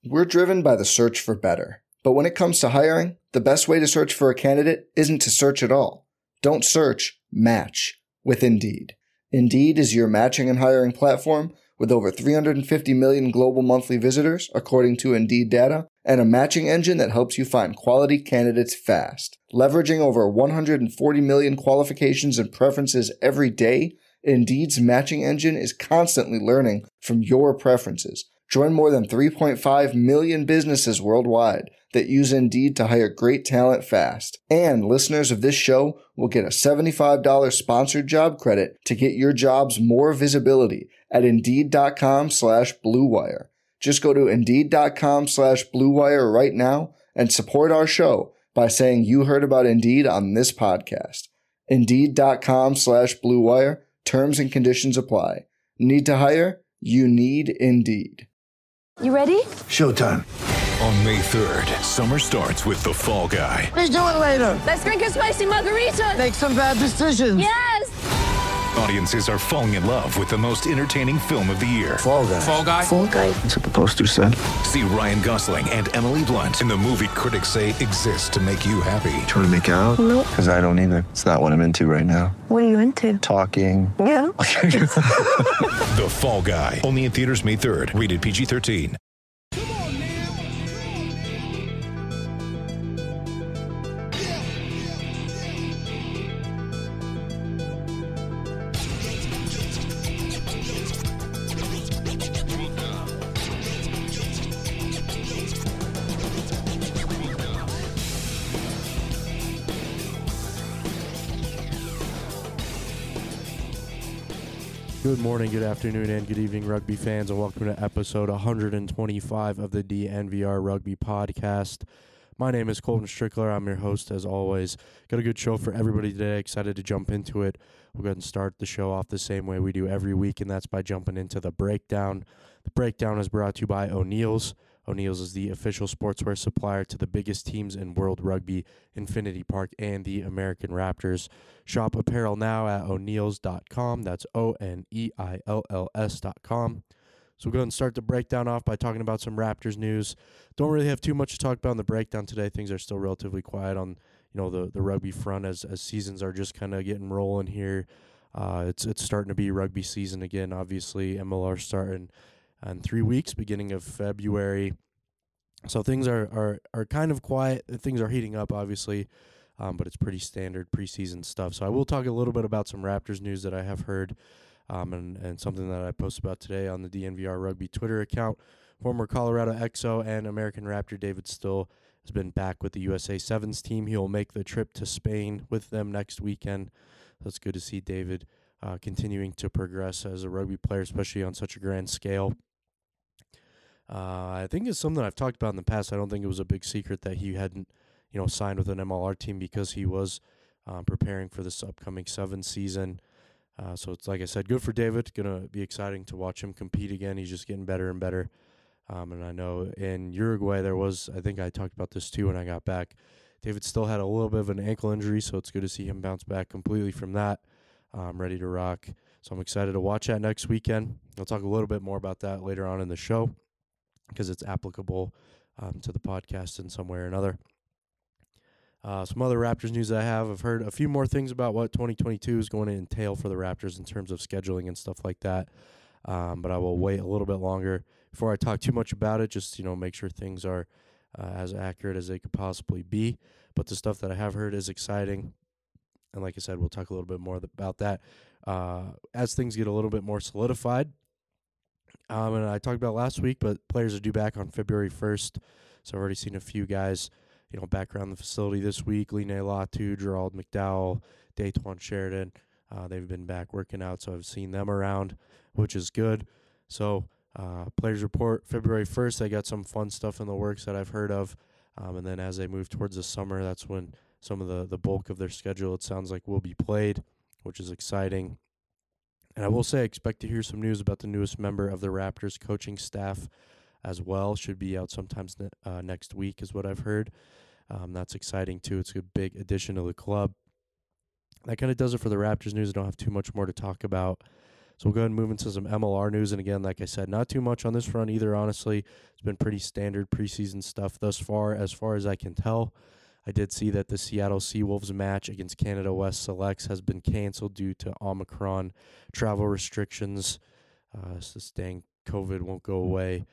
We're driven by the search for better. But when it comes to hiring, the best way to search for a candidate isn't to search at all. Don't search, match with Indeed. Indeed is your matching and hiring platform with over 350 million global monthly visitors, according to Indeed data, and a matching engine that helps you find quality candidates fast. Leveraging over 140 million qualifications and preferences every day, Indeed's matching engine is constantly learning from your preferences. Join more than 3.5 million businesses worldwide that use Indeed to hire great talent fast. And listeners of this show will get a $75 sponsored job credit to get your jobs more visibility at Indeed.com/Blue Wire. Just go to Indeed.com/Blue Wire right now and support our show by saying you heard about Indeed on this podcast. Indeed.com/Blue Wire. Terms and conditions apply. Need to hire? You need Indeed. You ready? Showtime. On May 3rd, summer starts with The Fall Guy. Let's do it later. Let's drink a spicy margarita. Make some bad decisions. Yes! Audiences are falling in love with the most entertaining film of the year. Fall Guy. Fall Guy? Fall Guy. That's what the poster said. See Ryan Gosling and Emily Blunt in the movie critics say exists to make you happy. Trying to make it out? Nope. Because I don't either. It's not what I'm into right now. What are you into? Talking. Yeah. The Fall Guy. Only in theaters May 3rd. Rated PG-13. Good morning, good afternoon, and good evening, rugby fans, and welcome to episode 125 of the DNVR Rugby Podcast. My name is Colton Strickler. I'm your host, as always. Got a good show for everybody today. Excited to jump into it. We'll go ahead and start the show off the same way we do every week, and that's by jumping into the breakdown. The breakdown is brought to you by O'Neill's. O'Neill's is the official sportswear supplier to the biggest teams in world rugby, Infinity Park, and the American Raptors. Shop apparel now at O'Neills.com. That's ONEILLS.com. So we'll go ahead and start the breakdown off by talking about some Raptors news. Don't really have too much to talk about in the breakdown today. Things are still relatively quiet on the rugby front as seasons are just kind of getting rolling here. It's starting to be rugby season again, obviously. MLR starting in 3 weeks, beginning of February. So things are kind of quiet. Things are heating up, obviously, but it's pretty standard preseason stuff. So I will talk a little bit about some Raptors news that I have heard and something that I posted about today on the DNVR Rugby Twitter account. Former Colorado XO and American Raptor David Still has been back with the USA Sevens team. He will make the trip to Spain with them next weekend. So it's good to see David continuing to progress as a rugby player, especially on such a grand scale. I think it's something I've talked about in the past. I don't think it was a big secret that he hadn't, signed with an MLR team because he was preparing for this upcoming Sevens season. So it's, like I said, good for David. Going to be exciting to watch him compete again. He's just getting better and better. And I know in Uruguay I think I talked about this too when I got back. David still had a little bit of an ankle injury, so it's good to see him bounce back completely from that. Ready to rock. So I'm excited to watch that next weekend. I'll talk a little bit more about that later on in the show, because it's applicable to the podcast in some way or another. Some other Raptors news that I have. I've heard a few more things about what 2022 is going to entail for the Raptors in terms of scheduling and stuff like that. But I will wait a little bit longer before I talk too much about it, just make sure things are as accurate as they could possibly be. But the stuff that I have heard is exciting. And like I said, we'll talk a little bit more about that as things get a little bit more solidified. And I talked about last week, but players are due back on February 1st. So I've already seen a few guys, back around the facility this week. Line Latu, Gerald McDowell, Dayton Sheridan. They've been back working out, so I've seen them around, which is good. So players report February 1st. They got some fun stuff in the works that I've heard of. And then as they move towards the summer, that's when some of the bulk of their schedule, it sounds like, will be played, which is exciting. And I will say I expect to hear some news about the newest member of the Raptors coaching staff as well. Should be out sometimes next week is what I've heard. That's exciting, too. It's a big addition to the club. That kind of does it for the Raptors news. I don't have too much more to talk about. So we'll go ahead and move into some MLR news. And again, like I said, not too much on this front either, honestly. It's been pretty standard preseason stuff thus far as I can tell. I did see that the Seattle Seawolves match against Canada West Selects has been canceled due to Omicron travel restrictions. So staying COVID won't go away.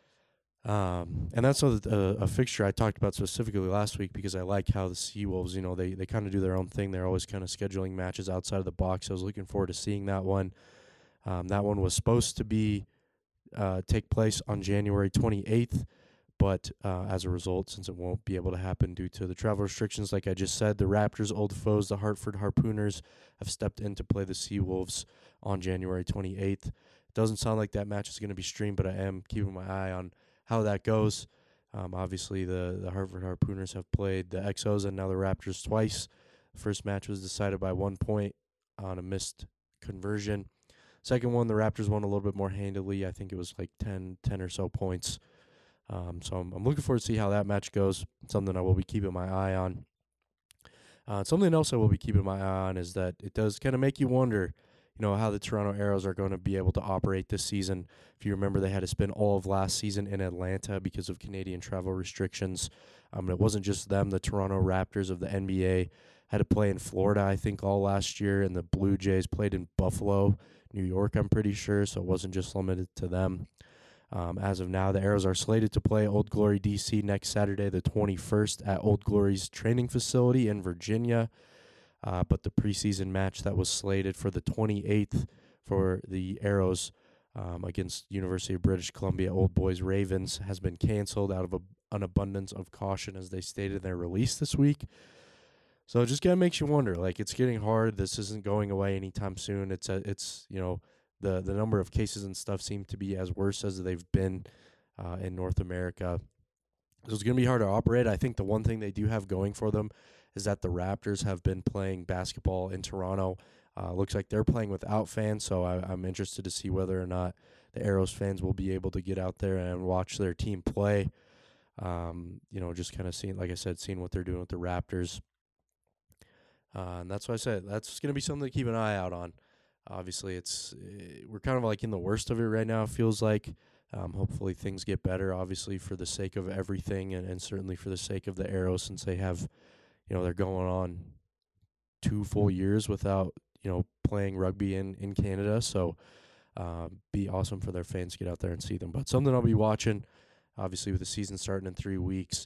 And that's a fixture I talked about specifically last week because I like how the Seawolves, they kind of do their own thing. They're always kind of scheduling matches outside of the box. I was looking forward to seeing that one. That one was supposed to be take place on January 28th, but as a result, since it won't be able to happen due to the travel restrictions, like I just said, the Raptors' old foes, the Hartford Harpooners, have stepped in to play the Seawolves on January 28th. Doesn't sound like that match is going to be streamed, but I am keeping my eye on how that goes. Obviously, the Hartford Harpooners have played the XOs and now the Raptors twice. The first match was decided by 1 point on a missed conversion. Second one, the Raptors won a little bit more handily. I think it was like 10 or so points. So I'm looking forward to see how that match goes. Something I will be keeping my eye on. Something else I will be keeping my eye on is that it does kind of make you wonder, how the Toronto Arrows are going to be able to operate this season. If you remember, they had to spend all of last season in Atlanta because of Canadian travel restrictions. It wasn't just them. The Toronto Raptors of the NBA had to play in Florida, I think, all last year, and the Blue Jays played in Buffalo, New York, I'm pretty sure, so it wasn't just limited to them. As of now, the Arrows are slated to play Old Glory DC next Saturday, the 21st, at Old Glory's training facility in Virginia. But the preseason match that was slated for the 28th for the Arrows against University of British Columbia Old Boys Ravens has been canceled out of an abundance of caution, as they stated in their release this week. So it just kind of makes you wonder, it's getting hard. This isn't going away anytime soon. The number of cases and stuff seem to be as worse as they've been in North America. So it's going to be hard to operate. I think the one thing they do have going for them is that the Raptors have been playing basketball in Toronto. Looks like they're playing without fans, so I'm interested to see whether or not the Arrows fans will be able to get out there and watch their team play. Just kind of seeing what they're doing with the Raptors. And that's why I said that's going to be something to keep an eye out on. Obviously, we're kind of in the worst of it right now, it feels like. Hopefully things get better, obviously, for the sake of everything and certainly for the sake of the Arrows, since they have, they're going on 2 full years without, playing rugby in Canada. So be awesome for their fans to get out there and see them. But something I'll be watching, obviously, with the season starting in 3 weeks.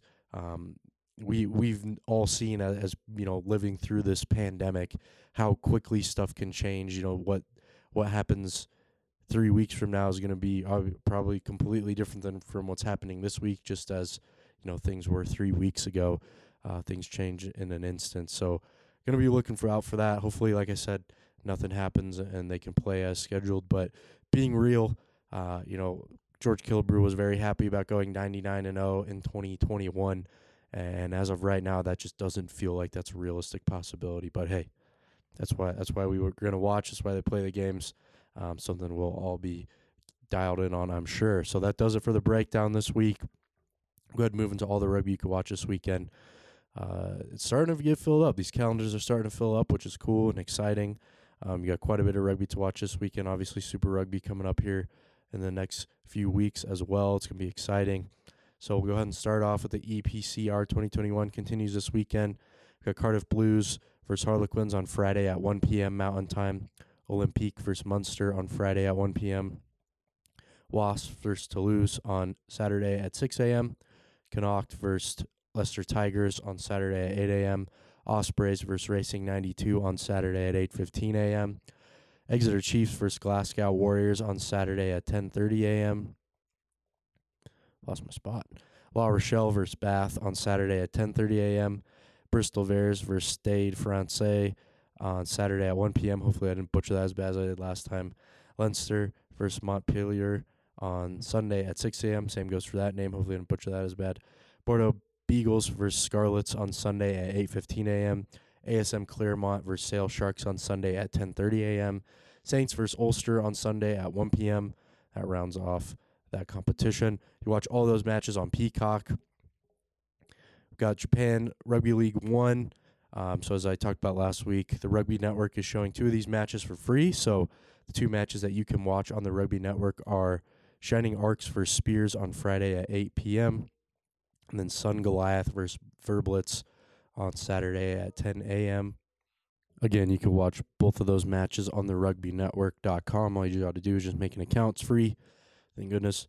We've all seen as living through this pandemic, how quickly stuff can change. What happens 3 weeks from now is going to be probably completely different than from what's happening this week. Just as things were 3 weeks ago, things change in an instant. So going to be looking out for that. Hopefully, like I said, nothing happens and they can play as scheduled. But being real, George Killebrew was very happy about going 99-0 in 2021. And as of right now, that just doesn't feel like that's a realistic possibility. But hey, that's why we were going to watch. That's why they play the games. Something we'll all be dialed in on, I'm sure. So that does it for the breakdown this week. Go ahead and move into all the rugby you can watch this weekend. It's starting to get filled up. These calendars are starting to fill up, which is cool and exciting. You got quite a bit of rugby to watch this weekend. Obviously, Super Rugby coming up here in the next few weeks as well. It's going to be exciting. So we'll go ahead and start off with the EPCR 2021 continues this weekend. We've got Cardiff Blues versus Harlequins on Friday at 1 p.m. Mountain Time. Olympique versus Munster on Friday at 1 p.m. Wasps versus Toulouse on Saturday at 6 a.m. Connacht versus Leicester Tigers on Saturday at 8 a.m. Ospreys versus Racing 92 on Saturday at 8:15 a.m. Exeter Chiefs versus Glasgow Warriors on Saturday at 10:30 a.m. Lost my spot. La Rochelle versus Bath on Saturday at 10:30 a.m. Bristol Bears versus Stade Francais on Saturday at 1 p.m. Hopefully I didn't butcher that as bad as I did last time. Leinster versus Montpellier on Sunday at 6 a.m. Same goes for that name. Hopefully I didn't butcher that as bad. Bordeaux Beagles versus Scarlets on Sunday at 8:15 a.m. ASM Claremont versus Sale Sharks on Sunday at 10:30 a.m. Saints versus Ulster on Sunday at 1 p.m. That rounds off that competition. You watch all those matches on Peacock. We've got Japan Rugby League 1. So as I talked about last week, the Rugby Network is showing 2 of these matches for free. So The two matches that you can watch on the Rugby Network are Shining Arcs versus Spears on Friday at 8 p.m. and then Sun Goliath versus Verblitz on Saturday at 10 a.m. Again, you can watch both of those matches on the rugbynetwork.com. All you got to do is just make an account. It's free. Thank goodness.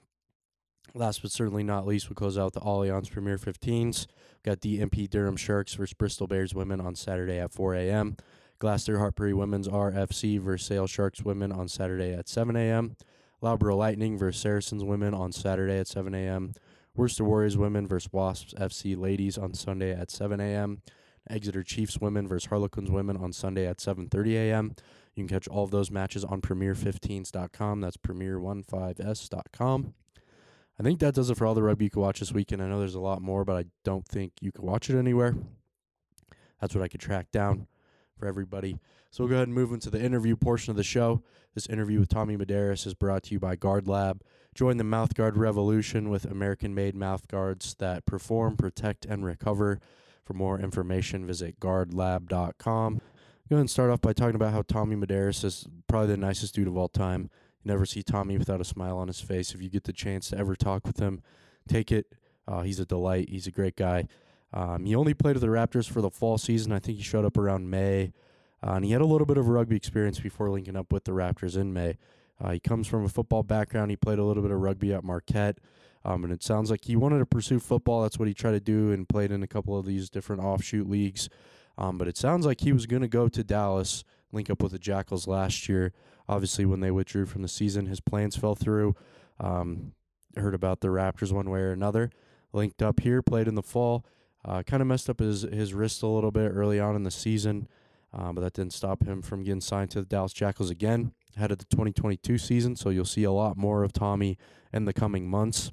Last but certainly not least, we close out the Allianz Premier 15s. We've got DMP Durham Sharks versus Bristol Bears women on Saturday at 4 a.m. Gloucester Hartpury Women's RFC versus Sale Sharks women on Saturday at 7 a.m. Loughborough Lightning versus Saracens women on Saturday at 7 a.m. Worcester Warriors women versus Wasps FC ladies on Sunday at 7 a.m. Exeter Chiefs women versus Harlequins women on Sunday at 7:30 a.m. You can catch all of those matches on Premier15s.com. That's Premier15s.com. I think that does it for all the rugby you can watch this weekend. I know there's a lot more, but I don't think you can watch it anywhere. That's what I could track down for everybody. So we'll go ahead and move into the interview portion of the show. This interview with Tommy Medeiros is brought to you by Guard Lab. Join the mouthguard revolution with American-made mouthguards that perform, protect, and recover. For more information, visit guardlab.com. Go ahead and start off by talking about how Tommy Medeiros is probably the nicest dude of all time. You never see Tommy without a smile on his face. If you get the chance to ever talk with him, take it. He's a delight. He's a great guy. He only played with the Raptors for the fall season. I think he showed up around May. And he had a little bit of rugby experience before linking up with the Raptors in May. He comes from a football background. He played a little bit of rugby at Marquette. And it sounds like he wanted to pursue football. That's what he tried to do and played in a couple of these different offshoot leagues. But it sounds like he was going to go to Dallas, link up with the Jackals last year. Obviously, when they withdrew from the season, his plans fell through. Heard about the Raptors one way or another. Linked up here, played in the fall. Kind of messed up his wrist a little bit early on in the season, but that didn't stop him from getting signed to the Dallas Jackals again ahead of the 2022 season. So you'll see a lot more of Tommy in the coming months.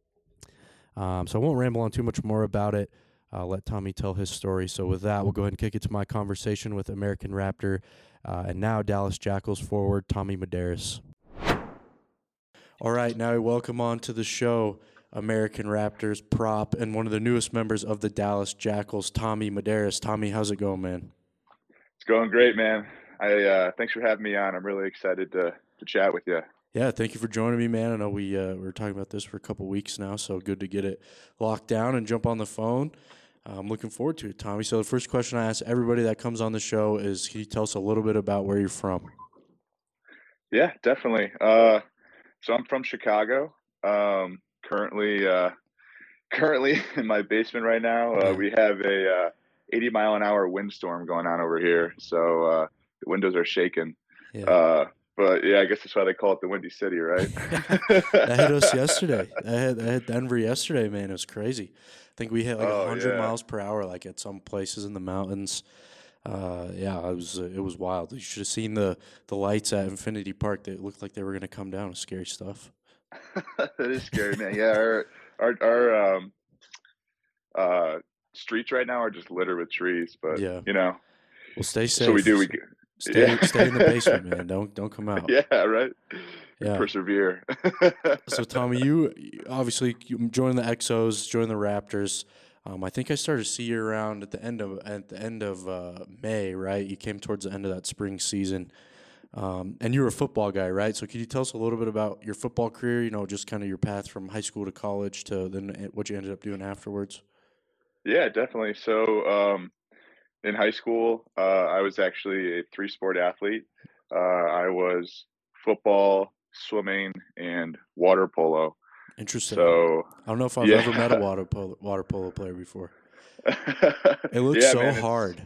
So I won't ramble on too much more about it. Let Tommy tell his story. So with that, we'll go ahead and kick it to my conversation with American Raptor and now Dallas Jackals forward Tommy Medeiros. All right, now welcome on to the show American Raptors prop and one of the newest members of the Dallas Jackals, Tommy Medeiros. Tommy, how's it going, man? It's going great, man. Thanks for having me on. I'm really excited to chat with you. Yeah, thank you for joining me, man. I know we were talking about this for a couple weeks now, so good to get it locked down and jump on the phone. I'm looking forward to it, Tommy. So the first question I ask everybody that comes on the show is, can you tell us a little bit about where you're from? Yeah, definitely. So I'm from Chicago. Currently in my basement right now. We have a 80-mile-an-hour windstorm going on over here, so the windows are shaking. Yeah. But yeah, I guess that's why they call it the Windy City, right? That hit us yesterday. That hit Denver yesterday, man. It was crazy. I think we hit like 100 miles per hour, like at some places in the mountains. It was wild. You should have seen the lights at Infinity Park. They looked like they were going to come down. It was scary stuff. That is scary, man. Yeah, our streets right now are just littered with trees, but yeah. Well, stay safe. So we do. Stay in the basement, man. Don't come out. Yeah, right. Yeah. Persevere. So Tommy, you obviously joined the Exos, joined the Raptors. I think I started to see you around at the end of May, right? You came towards the end of that spring season, and you were a football guy, right? So could you tell us a little bit about your football career? Just kind of your path from high school to college to then what you ended up doing afterwards. Yeah, definitely. So in high school, I was actually a 3-sport athlete. I was football, swimming, and water polo. Interesting. So I don't know if I've ever met a water polo player before. It looks hard.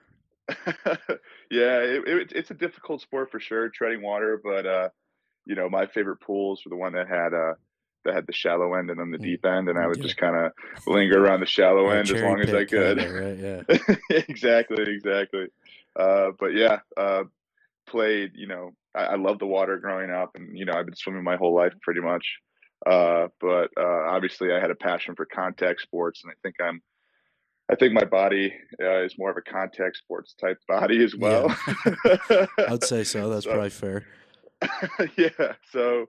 Yeah, it's a difficult sport for sure, treading water. But my favorite pools were the one that had the shallow end and then the deep end, and I would just kind of linger around the shallow end as long as I could. Kinda, right? Yeah. Exactly. But yeah, played. I loved the water growing up, and I've been swimming my whole life pretty much. But obviously, I had a passion for contact sports, and I think my body is more of a contact sports type body as well. Yeah. I'd say so. That's probably fair. Yeah. So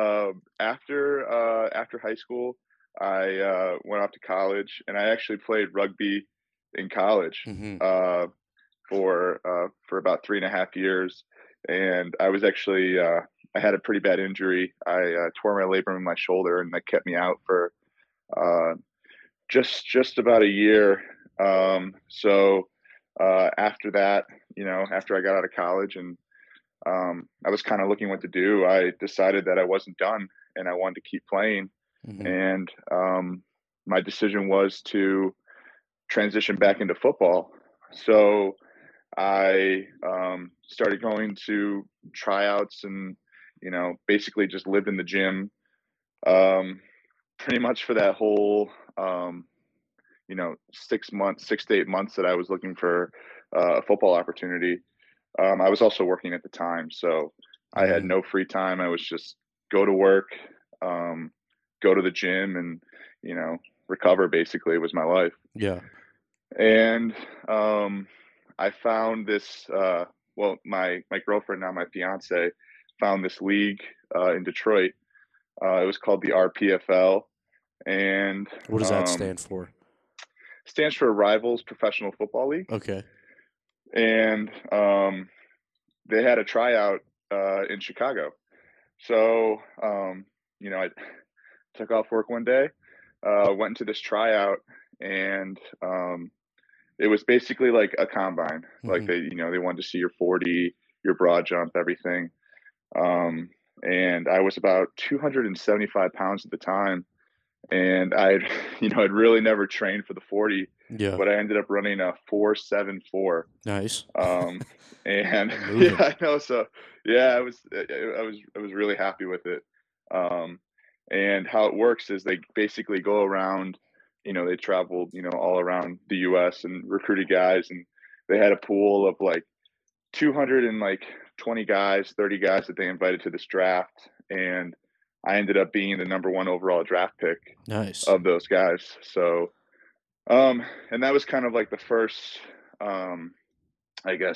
after high school, I went off to college, and I actually played rugby in college for about 3.5 years. and I was actually I had a pretty bad injury. I tore my labrum in my shoulder, and that kept me out for just about a year. So after that, after I got out of college and I was kind of looking what to do, I decided that I wasn't done and I wanted to keep playing. Mm-hmm. And my decision was to transition back into football. So I started going to tryouts and, basically just lived in the gym pretty much for that whole, 6 to 8 months that I was looking for a football opportunity. I was also working at the time, so I had no free time. I was just go to work, go to the gym, and, recover, basically, was my life. Yeah. And I found this, my girlfriend, now my fiance, found this league in Detroit. It was called the RPFL. And what does that stand for? Stands for Rivals Professional Football League. Okay. And they had a tryout in Chicago. So, I took off work one day, went into this tryout, and it was basically like a combine. Mm-hmm. Like they wanted to see your 40, your broad jump, everything. And I was about 275 pounds at the time. And I'd really never trained for the 40, but I ended up running a 4.74. Nice. And yeah, I know. So yeah, I was really happy with it. And how it works is they basically go around, they traveled, all around the US and recruited guys, and they had a pool of like 220 guys, 30 guys that they invited to this draft. And I ended up being the number 1 overall draft pick. Nice. Of those guys. So, and that was kind of like the first, I guess,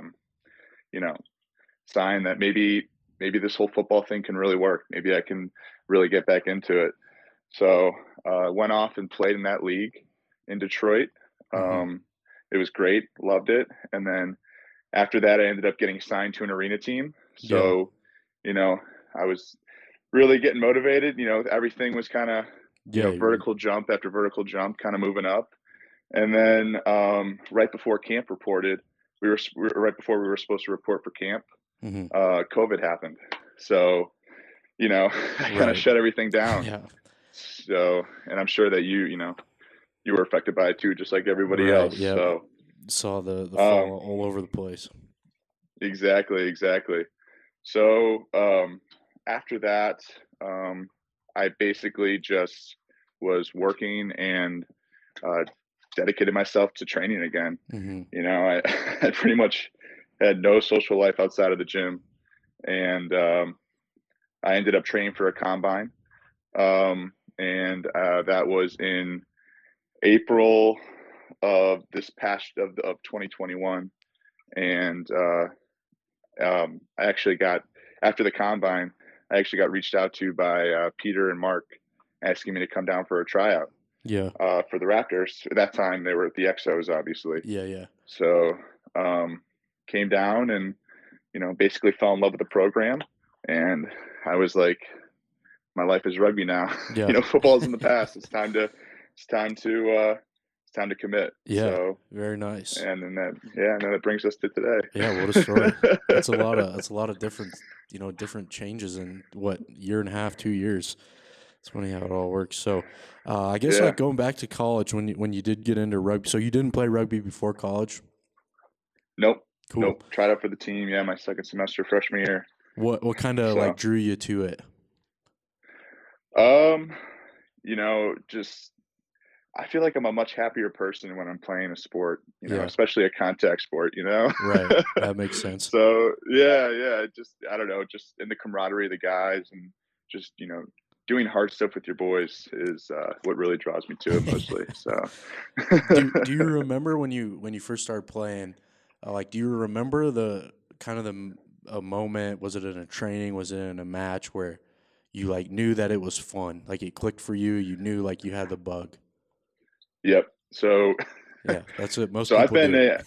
sign that maybe this whole football thing can really work. Maybe I can really get back into it. So, went off and played in that league in Detroit. Mm-hmm. It was great. Loved it. And then after that, I ended up getting signed to an arena team. So, I was really getting motivated. Everything was kind of, vertical jump after vertical jump, kind of moving up. And then right before camp reported, right before we were supposed to report for camp, mm-hmm. COVID happened. So, I kind of shut everything down. Yeah. So, and I'm sure that you were affected by it too, just like everybody else. Yeah. So saw the fall all over the place. Exactly. So, after that, I basically just was working and dedicated myself to training again. Mm-hmm. I pretty much had no social life outside of the gym, and I ended up training for a combine, and that was in April of this past of 2021, and I actually got, after the combine, I actually got reached out to by Peter and Mark, asking me to come down for a tryout. Yeah. For the Raptors. At that time, they were at the Exos, obviously. Yeah. So, came down and, basically fell in love with the program. And I was like, my life is rugby now. Yeah. Football's in the past. It's time to commit. Yeah. So, very nice. And then that brings us to today. Yeah. What a story. That's a lot of different, different changes in year and a half, 2 years. It's funny how it all works. So, I guess like going back to college when you did get into rugby. So you didn't play rugby before college? Nope. Cool. Nope. Tried out for the team. Yeah, my second semester freshman year. What kind of drew you to it? Just I feel like I'm a much happier person when I'm playing a sport. Yeah. Especially a contact sport. Right. That makes sense. So yeah. Just I don't know. Just in the camaraderie of the guys and just doing hard stuff with your boys is what really draws me to it mostly. So, do you remember when you first started playing? Do you remember the kind of a moment? Was it in a training? Was it in a match where you knew that it was fun? Like it clicked for you. You knew you had the bug. Yep. So yeah, that's it. Most so people I've been do.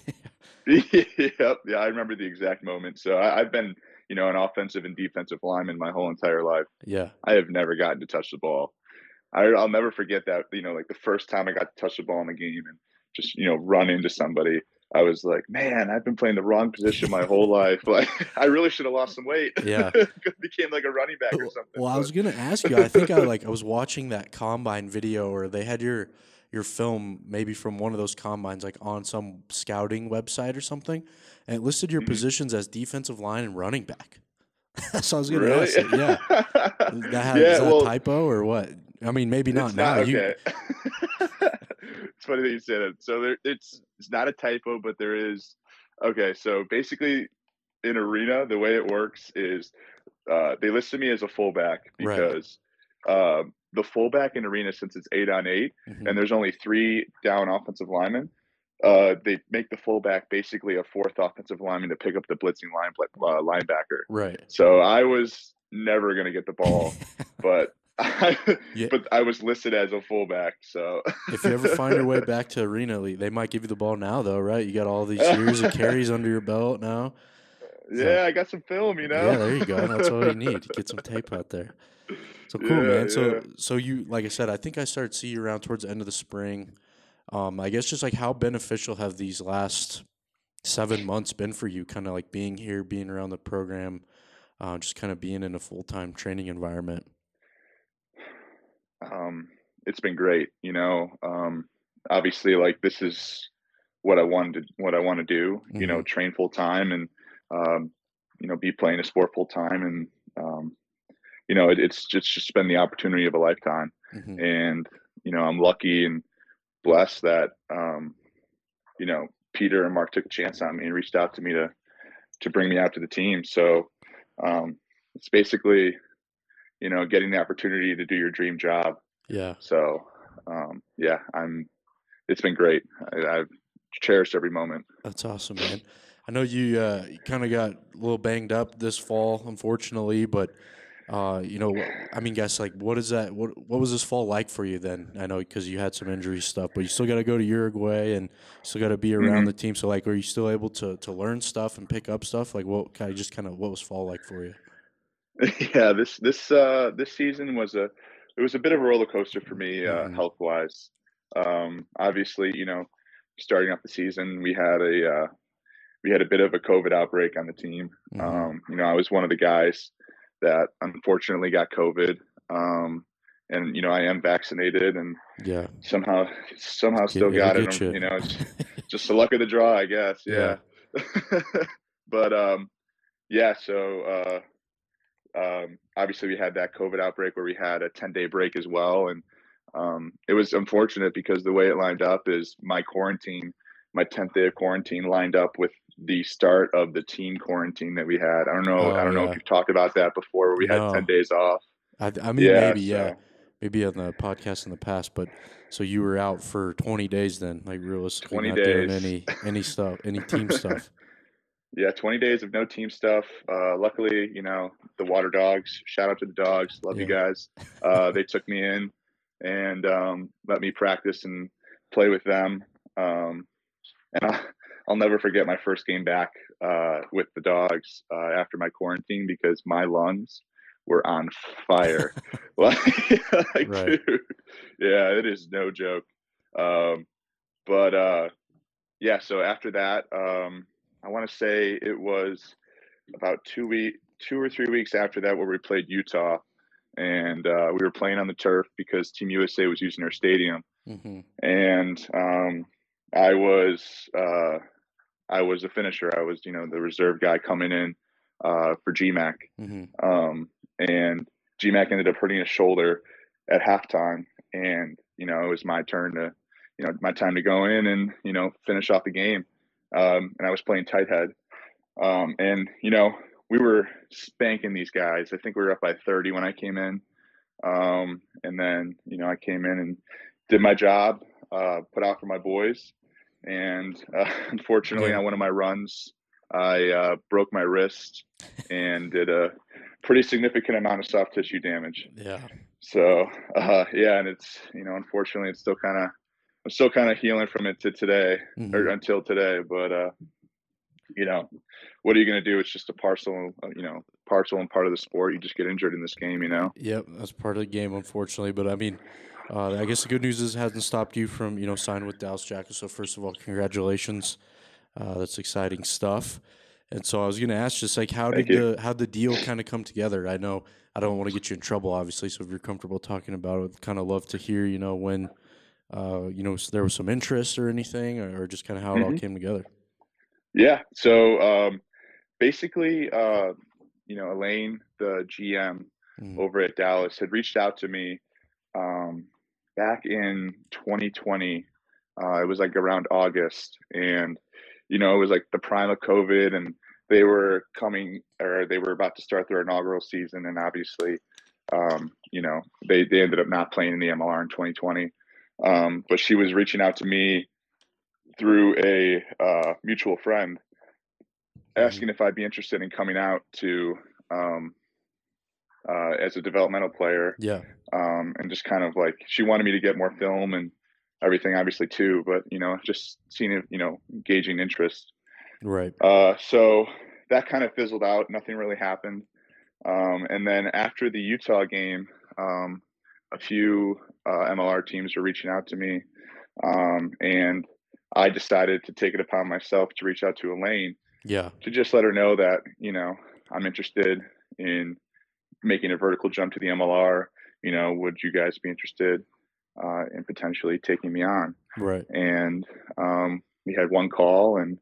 Yep. Yeah, I remember the exact moment. So I've been, an offensive and defensive lineman my whole entire life. Yeah. I have never gotten to touch the ball. I'll never forget that, like the first time I got to touch the ball in the game and just, run into somebody. I was like, man, I've been playing the wrong position my whole life. Like, I really should have lost some weight. Yeah. Became like a running back or something. Well, I was going to ask you, I think I was watching that combine video, or they had your film maybe from one of those combines, like on some scouting website or something, and it listed your positions as defensive line and running back. So I was going to ask you, yeah. Is that a typo or what? I mean, maybe not now. Okay. It's funny that you said it. So it's not a typo, but there is. Okay, so basically in Arena, the way it works is they listed me as a fullback because the fullback in Arena, since it's 8-on-8 and there's only 3 down offensive linemen, they make the fullback basically a 4th offensive lineman to pick up the blitzing linebacker. Right. So I was never going to get the ball, but I was listed as a fullback. So if you ever find your way back to Arena, they might give you the ball now, though, right? You got all these years of carries under your belt now. Yeah, I got some film, Yeah, there you go. That's all you need. Get some tape out there. So cool, man. So you, like I said, I think I started to see you around towards the end of the spring. I guess just like how beneficial have these last 7 months been for you, kind of like being here, being around the program, just kind of being in a full-time training environment? It's been great, obviously, like, this is what I want to do, train full time and, be playing a sport full time. And, it's just been the opportunity of a lifetime. And, I'm lucky and blessed that, Peter and Mark took a chance on me and reached out to me to bring me out to the team. So, it's basically, getting the opportunity to do your dream job. Yeah. So, it's been great. I've cherished every moment. That's awesome, man. I know you kind of got a little banged up this fall, unfortunately, but guess, like, what is that? What was this fall like for you then? I know because you had some injury stuff, but you still got to go to Uruguay and still got to be around the team. So, like, were you still able to learn stuff and pick up stuff? Like, what was fall like for you? Yeah, this season was a bit of a roller coaster for me, health wise. Obviously, starting off the season, we had a bit of a COVID outbreak on the team. I was one of the guys that unfortunately got COVID. And I am vaccinated and somehow still got it. It's just the luck of the draw, I guess. Yeah. But so obviously we had that COVID outbreak where we had a 10-day break as well. And it was unfortunate because the way it lined up is my 10th day of quarantine lined up with the start of the team quarantine that we had. I don't know if you've talked about that before, where we had 10 days off. Maybe on the podcast in the past, but so you were out for 20 days then, like realistically 20 not days. doing any stuff, any team stuff. Yeah, 20 days of no team stuff. Luckily, the Water Dogs, shout out to the dogs, love you guys. They took me in and let me practice and play with them. And I'll never forget my first game back with the dogs after my quarantine because my lungs were on fire. Right. Dude, yeah, it is no joke. So after that, I want to say it was about 2 or 3 weeks after that where we played Utah, and we were playing on the turf because Team USA was using our stadium. And I was a finisher. I was, the reserve guy coming in for GMAC. And GMAC ended up hurting his shoulder at halftime. And, it was my turn to, my time to go in and, finish off the game. And I was playing tight head. And, we were spanking these guys. I think we were up by 30 when I came in. And then, I came in and did my job, put out for my boys. And unfortunately, on one of my runs, I broke my wrist and did a pretty significant amount of soft tissue damage. Yeah. So, and it's, unfortunately, it's still kind of I'm still kind of healing from it to today or Mhm. until today. But what are you going to do? It's just a parcel and part of the sport. You just get injured in this game. Yep, that's part of the game, unfortunately. But I mean, I guess the good news is it hasn't stopped you from signing with Dallas Jackals. So first of all, congratulations. That's exciting stuff. And so I was going to ask, just like, how'd the deal kind of come together? I know I don't want to get you in trouble, obviously. So if you're comfortable talking about it, I'd kind of love to hear, when, there was some interest or anything, or just kind of how it all came together. Yeah. So basically, Elaine, the GM over at Dallas, had reached out to me back in 2020. It was like around August, and it was like the prime of COVID, and they were about to start their inaugural season, and obviously, they ended up not playing in the MLR in 2020. But she was reaching out to me through a mutual friend, asking if I'd be interested in coming out to as a developmental player. Yeah. And just kind of like, she wanted me to get more film and everything, obviously too, but just seeing it, gauging interest. Right. So that kind of fizzled out. Nothing really happened. And then after the Utah game, a few MLR teams were reaching out to me, and I decided to take it upon myself to reach out to Elaine. Yeah. To just let her know that, I'm interested in making a vertical jump to the MLR. Would you guys be interested in potentially taking me on? Right. And we had one call, and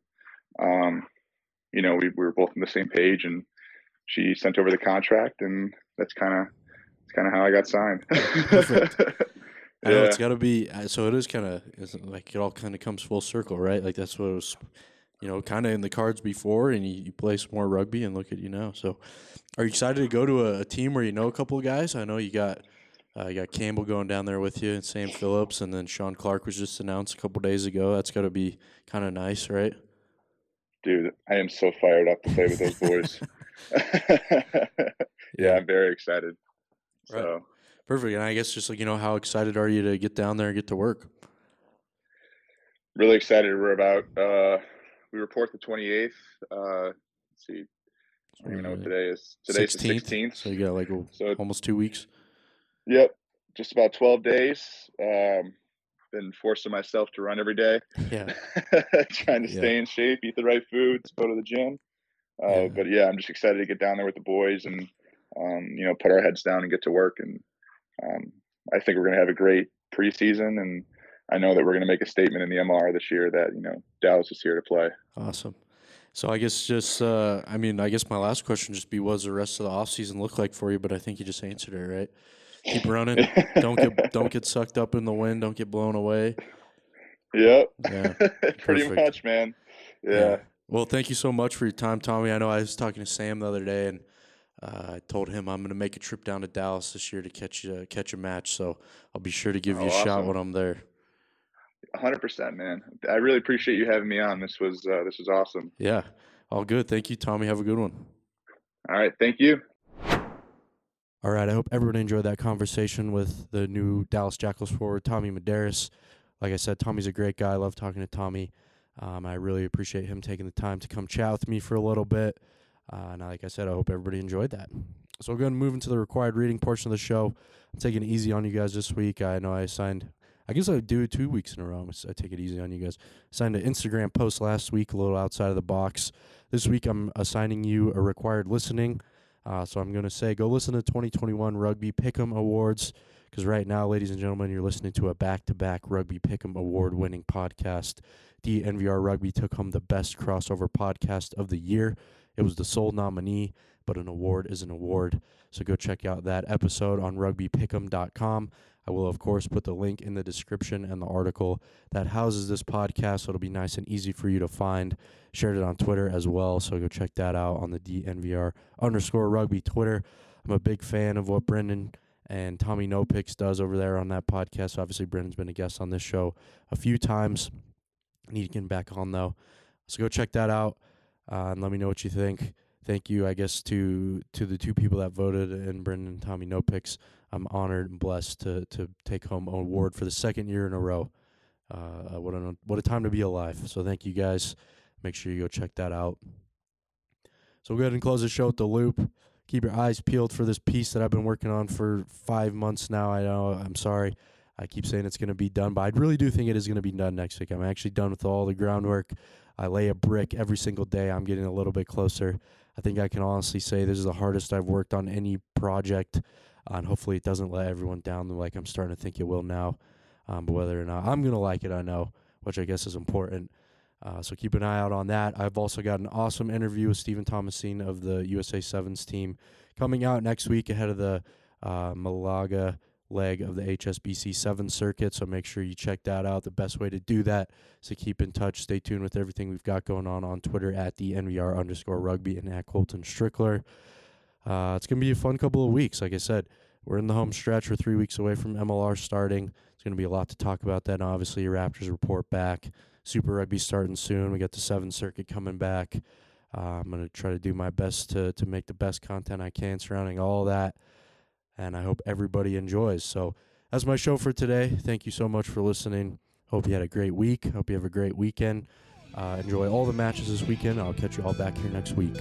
we were both on the same page, and she sent over the contract, and that's kind of how I got signed. Perfect. I know it's got to be. So it is kind of like it all kind of comes full circle, right? Like that's what it was, kind of in the cards before, and you play some more rugby, and look at you now. So, are you excited to go to a team where you know a couple of guys? I know you got Campbell going down there with you, and Sam Phillips, and then Sean Clark was just announced a couple of days ago. That's got to be kind of nice, right? Dude, I am so fired up to play with those boys. Yeah, I'm very excited. Right. So perfect. And I guess just like, how excited are you to get down there and get to work? Really excited. We're about we report the 28th. Let's see. I don't even know what today is. Today's the 16th. So you got almost 2 weeks. Yep. Just about 12 days. Been forcing myself to run every day. Yeah. Trying to stay in shape, eat the right foods, go to the gym. But yeah, I'm just excited to get down there with the boys and put our heads down and get to work. And I think we're going to have a great preseason, and I know that we're going to make a statement in the MR this year that, Dallas is here to play. Awesome. So I guess just, I guess my last question just be, what does the rest of the offseason look like for you? But I think you just answered it, right? Keep running. Don't get sucked up in the wind. Don't get blown away. Yep. Yeah. Pretty much, man. Yeah. Well, thank you so much for your time, Tommy. I know I was talking to Sam the other day, and I told him I'm going to make a trip down to Dallas this year to catch a match. So I'll be sure to give you a shot when I'm there. 100%, man. I really appreciate you having me on. This was awesome. Yeah, all good. Thank you, Tommy. Have a good one. All right, thank you. All right, I hope everyone enjoyed that conversation with the new Dallas Jackals forward, Tommy Medeiros. Like I said, Tommy's a great guy. I love talking to Tommy. I really appreciate him taking the time to come chat with me for a little bit. And like I said, I hope everybody enjoyed that. So we're going to move into the required reading portion of the show. I'm taking it easy on you guys this week. I know I guess I do it 2 weeks in a row. I take it easy on you guys. Signed an Instagram post last week, a little outside of the box. This week I'm assigning you a required listening. So I'm going to say go listen to the 2021 Rugby Pick'em Awards, because right now, ladies and gentlemen, you're listening to a back-to-back Rugby Pick'em Award-winning podcast. DNVR Rugby took home the Best Crossover Podcast of the Year. It was the sole nominee, but an award is an award. So go check out that episode on rugbypick'em.com. I will, of course, put the link in the description and the article that houses this podcast, so it'll be nice and easy for you to find. Shared it on Twitter as well, so go check that out on the DNVR_rugby Twitter. I'm a big fan of what Brendan and Tommy No Picks does over there on that podcast. Obviously, Brendan's been a guest on this show a few times. I need to get him back on, though. So go check that out and let me know what you think. Thank you, I guess, to the two people that voted, and Brendan and Tommy No Picks. I'm honored and blessed to take home an award for the second year in a row. What a time to be alive. So thank you guys. Make sure you go check that out. So we'll go ahead and close the show with The Loop. Keep your eyes peeled for this piece that I've been working on for 5 months now. I know, I'm sorry. I keep saying it's going to be done, but I really do think it is going to be done next week. I'm actually done with all the groundwork. I lay a brick every single day. I'm getting a little bit closer. I think I can honestly say this is the hardest I've worked on any project, and hopefully it doesn't let everyone down like I'm starting to think it will now. But whether or not I'm going to like it, I know, which I guess is important. So keep an eye out on that. I've also got an awesome interview with Stephen Thomasine of the USA Sevens team coming out next week ahead of the Malaga leg of the HSBC 7 circuit, so make sure you check that out. The best way to do that is to keep in touch. Stay tuned with everything we've got going on Twitter at the NVR_rugby and at Colton Strickler. It's going to be a fun couple of weeks. Like I said, we're in the home stretch. We're 3 weeks away from MLR starting. It's going to be a lot to talk about then. Obviously, your Raptors report back. Super Rugby starting soon. We got the 7 circuit coming back. I'm going to try to do my best to make the best content I can surrounding all that. And I hope everybody enjoys. So that's my show for today. Thank you so much for listening. Hope you had a great week. Hope you have a great weekend. Enjoy all the matches this weekend. I'll catch you all back here next week.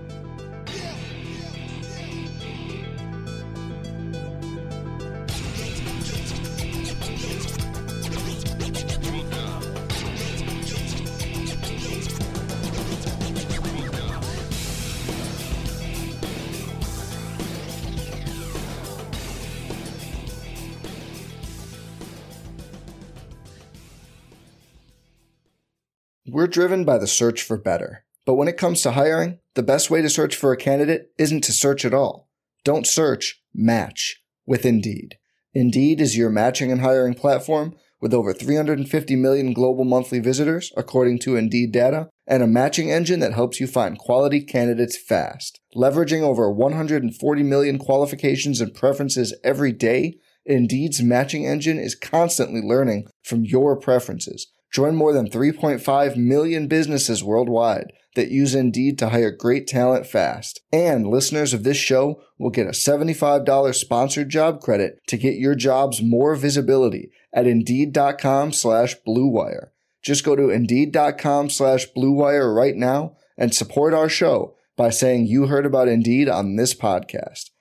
We're driven by the search for better. But when it comes to hiring, the best way to search for a candidate isn't to search at all. Don't search, match with Indeed. Indeed is your matching and hiring platform with over 350 million global monthly visitors, according to Indeed data, and a matching engine that helps you find quality candidates fast. Leveraging over 140 million qualifications and preferences every day, Indeed's matching engine is constantly learning from your preferences. Join more than 3.5 million businesses worldwide that use Indeed to hire great talent fast. And listeners of this show will get a $75 sponsored job credit to get your jobs more visibility at Indeed.com/Blue Wire. Just go to Indeed.com/Blue Wire right now and support our show by saying you heard about Indeed on this podcast.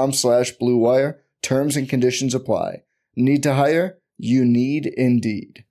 Indeed.com/Blue Wire. Terms and conditions apply. Need to hire? You need Indeed.